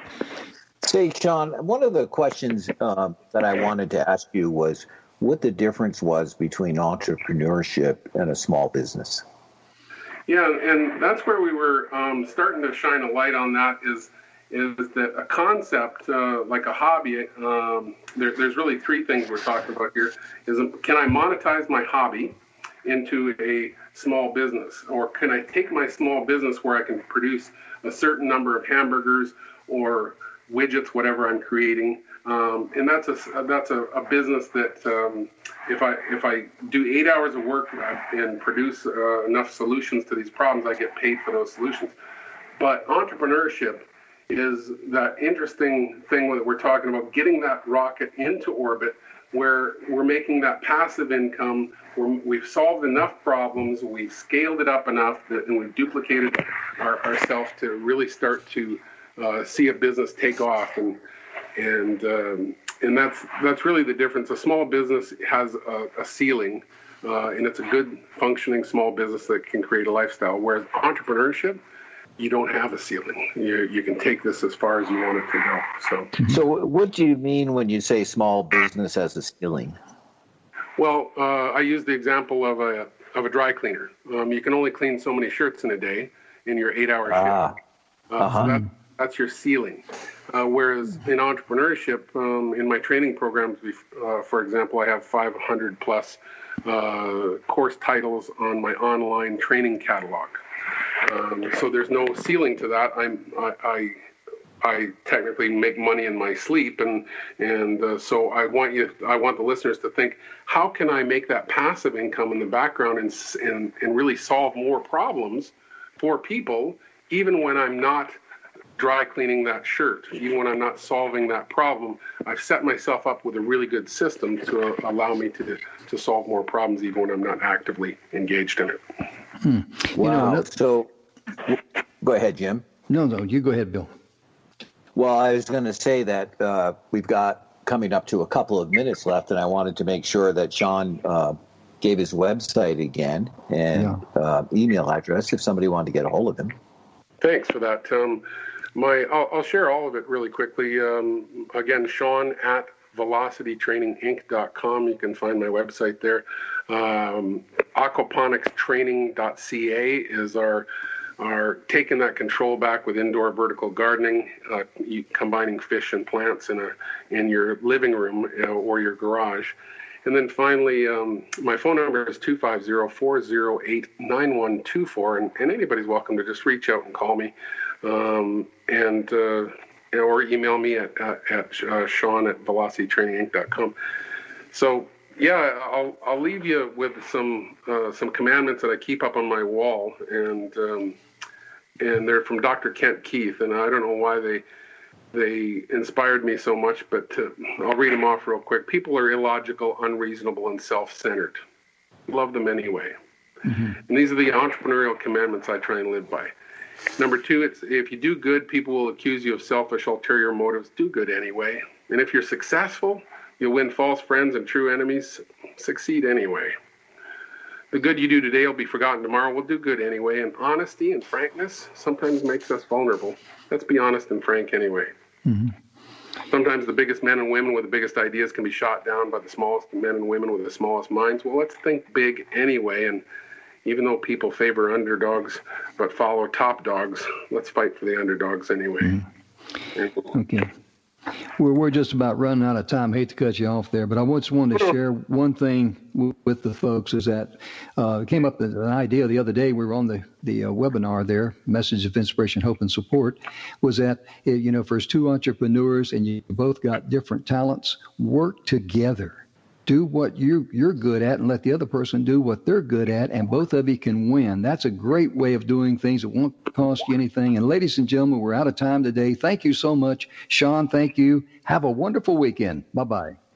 S3: Say, Sean, one of the questions uh, that I wanted to ask you was what the difference was between entrepreneurship and a small business.
S4: Yeah, and that's where we were um, starting to shine a light on that is is that a concept uh, like a hobby, um, there, there's really three things we're talking about here, is can I monetize my hobby into a small business? Or can I take my small business where I can produce a certain number of hamburgers or widgets, whatever I'm creating, um, and that's a that's a, a business that um, if I if I do eight hours of work and produce uh, enough solutions to these problems, I get paid for those solutions. But entrepreneurship is that interesting thing that we're talking about, getting that rocket into orbit where we're making that passive income, where we've solved enough problems, we've scaled it up enough, that, and we've duplicated our, ourselves to really start to uh, see a business take off. And and um, and that's that's really the difference. A small business has a, a ceiling, uh, and it's a good functioning small business that can create a lifestyle, whereas entrepreneurship, you don't have a ceiling. You you can take this as far as you want it to go. So,
S3: so what do you mean when you say small business has a ceiling?
S4: Well, uh, I use the example of a of a dry cleaner. Um, you can only clean so many shirts in a day in your eight-hour
S3: ah.
S4: shift. Uh,
S3: uh-huh.
S4: So that, that's your ceiling. Uh, whereas in entrepreneurship, um, in my training programs, uh, for example, I have five hundred plus uh, course titles on my online training catalog. Um, so there's no ceiling to that. I'm, I, I, I technically make money in my sleep, and and uh, so I want you, I want the listeners to think, how can I make that passive income in the background and and and really solve more problems for people, even when I'm not dry cleaning that shirt, even when I'm not solving that problem. I've set myself up with a really good system to uh, allow me to to solve more problems, even when I'm not actively engaged in it.
S2: Hmm.
S3: Wow.
S2: You know,
S3: so, go ahead, Jim.
S2: No, no, you go ahead, Bill.
S3: Well, I was going to say that uh, we've got coming up to a couple of minutes left, and I wanted to make sure that Sean uh, gave his website again and yeah. uh, email address if somebody wanted to get a hold of him.
S4: Thanks for that. Um, my, I'll, I'll share all of it really quickly. Um, again, Sean at velocity training inc dot com. You can find my website there. Um, aquaponics training dot c a is our are taking that control back with indoor vertical gardening, uh, you, combining fish and plants in a in your living room uh, or your garage. And then finally, um, my phone number is two five zero, four zero eight, nine one two four, and, and anybody's welcome to just reach out and call me, um, and uh, or email me at, at, at uh, Sean at velocity training inc dot com. So yeah, I'll I'll leave you with some uh, some commandments that I keep up on my wall, and um, and they're from Doctor Kent Keith, and I don't know why they they inspired me so much, but to, I'll read them off real quick. People are illogical, unreasonable, and self-centered. Love them anyway. Mm-hmm. And these are the entrepreneurial commandments I try and live by. Number two, it's if you do good, people will accuse you of selfish, ulterior motives. Do good anyway. And if you're successful, you'll win false friends and true enemies. Succeed anyway. The good you do today will be forgotten tomorrow. We'll do good anyway. And honesty and frankness sometimes makes us vulnerable. Let's be honest and frank anyway. Mm-hmm. Sometimes the biggest men and women with the biggest ideas can be shot down by the smallest men and women with the smallest minds. Well, let's think big anyway. And even though people favor underdogs but follow top dogs, let's fight for the underdogs anyway.
S2: Mm-hmm. Okay. We're, we're just about running out of time. I hate to cut you off there, but I just wanted to share one thing w- with the folks is that uh, it came up as an idea the other day. We were on the, the uh, webinar there, Message of Inspiration, Hope, and Support, was that, you know, for two entrepreneurs and you both got different talents, work together. Do what you, you're good at and let the other person do what they're good at, and both of you can win. That's a great way of doing things. It won't cost you anything. And ladies and gentlemen, we're out of time today. Thank you so much. Sean, thank you. Have a wonderful weekend. Bye-bye.